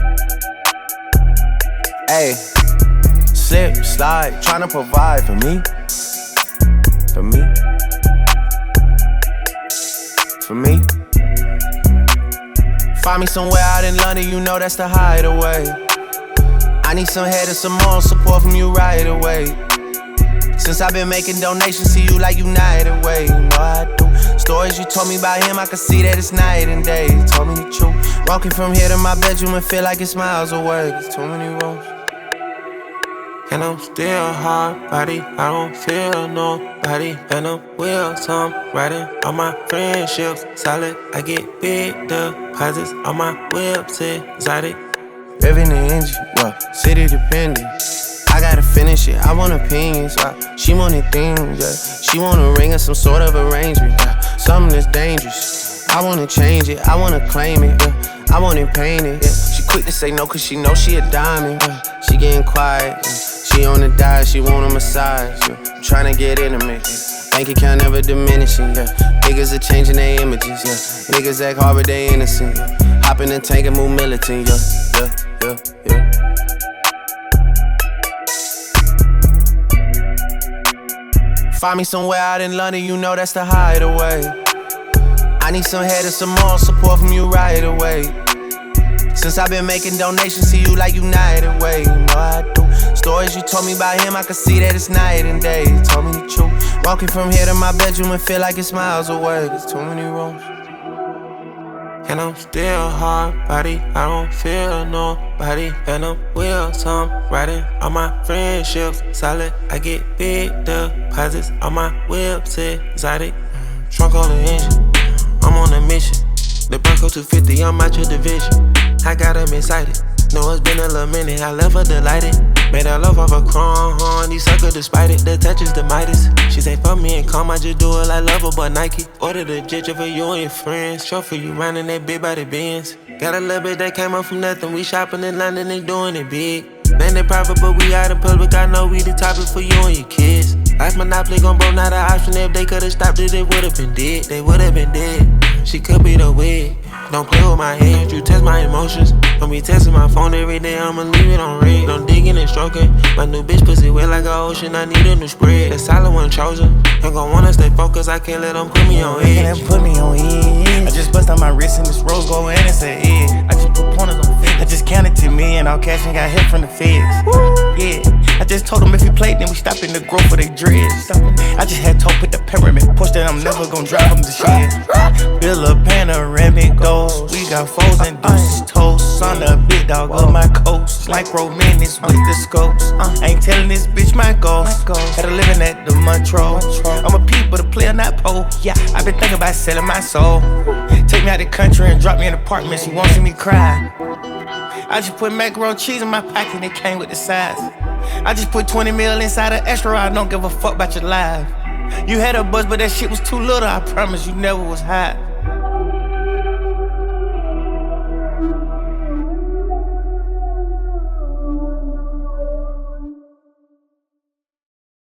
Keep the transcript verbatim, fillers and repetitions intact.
Ayy, slip, slide, tryna provide for me. For me. For me. Find me somewhere out in London, you know that's the hideaway. I need some head and some more support from you right away. Since I've been making donations to you like United Way, you know I do. Stories you told me about him, I can see that it's night and day. You told me the truth. Walking from here to my bedroom and feel like it's miles away. There's too many rooms. And I'm still hard body, I don't feel nobody. And I'm wheels, I'm riding on my friendships. Solid, I get big deposits on my whips, exotic. Revving the engine, yeah, city dependent. I gotta finish it, I want opinions, yeah. She wanted things, yeah. She want a ring or some sort of arrangement, yeah. Something that's dangerous, I wanna change it, I wanna claim it, yeah. I want it painted, yeah. She quick to say no cause she know she a diamond, yeah. She getting quiet, yeah. She on the diet, she want a massage, yeah. I'm tryna get intimate, yeah. Bank account never diminishing, yeah. Niggas are changing their images, yeah. Niggas act hard but they innocent, yeah. Hop in the tank and move militant, yeah, yeah, yeah, yeah. Find me somewhere out in London, you know that's the hideaway. I need some head and some more support from you right away. Since I've been making donations to you like United Way, you know I do. Stories you told me about him, I can see that it's night and day. You told me the truth. Walking from here to my bedroom and feel like it's miles away. There's too many rooms. And I'm still hard body, I don't feel nobody. And I'm wheels, I'm riding on my friendships. Solid, I get big deposits on my whips, exotic. Trunk on the engine, I'm on a mission. The Bronco two fifty, I'm out your division. I got him excited, know it's been a little minute. I left her delighted, made her love off a chrome. These suckers despite it, the touch is the Midas. She say fuck me and calm, I just do it like Lover but Nike. Order the jet for you and your friends. Show for you riding that big body Benz. Got a little bit that came up from nothing. We shopping in London and doing it big. Man, they private, but we out in public. I know we the topic for you and your kids. Life Monopoly gon' broke, not an option. If they could've stopped it, they would've been dead. They would've been dead. She could be the wig. Don't play with my head, you test my emotions. Don't be testing my phone every day, I'ma leave it on red. Don't digging and stroking. My new bitch pussy wet like an ocean, I need a new spread. That solid one chosen. Ain't gon' wanna stay focused, I can't let them put me on edge. They put me on edge. I just bust on my wrist and this rose gold and it's an edge. I just put pointers on feds. I just counted to me and all cash and got hit from the feds. Yeah, I just told them if he played, then we stop in the growth for they dreads. I just had told put the pyramid push that I'm never gon' drive them to shit. Build a panoramic goals. We got foes and deuces toast. On the big dog of my coast. Like romantics with the scopes. Ain't telling this bitch my goals. Had to living at the Montreux. I'm a peep but a player, not pole. Yeah, I been thinking about selling my soul. Take me out the country and drop me in an apartment. She won't see me cry. I just put macaroni cheese in my pocket and it came with the size. I just put twenty mil inside an extra. I don't give a fuck about your life. You had a buzz, but that shit was too little. I promise you never was hot.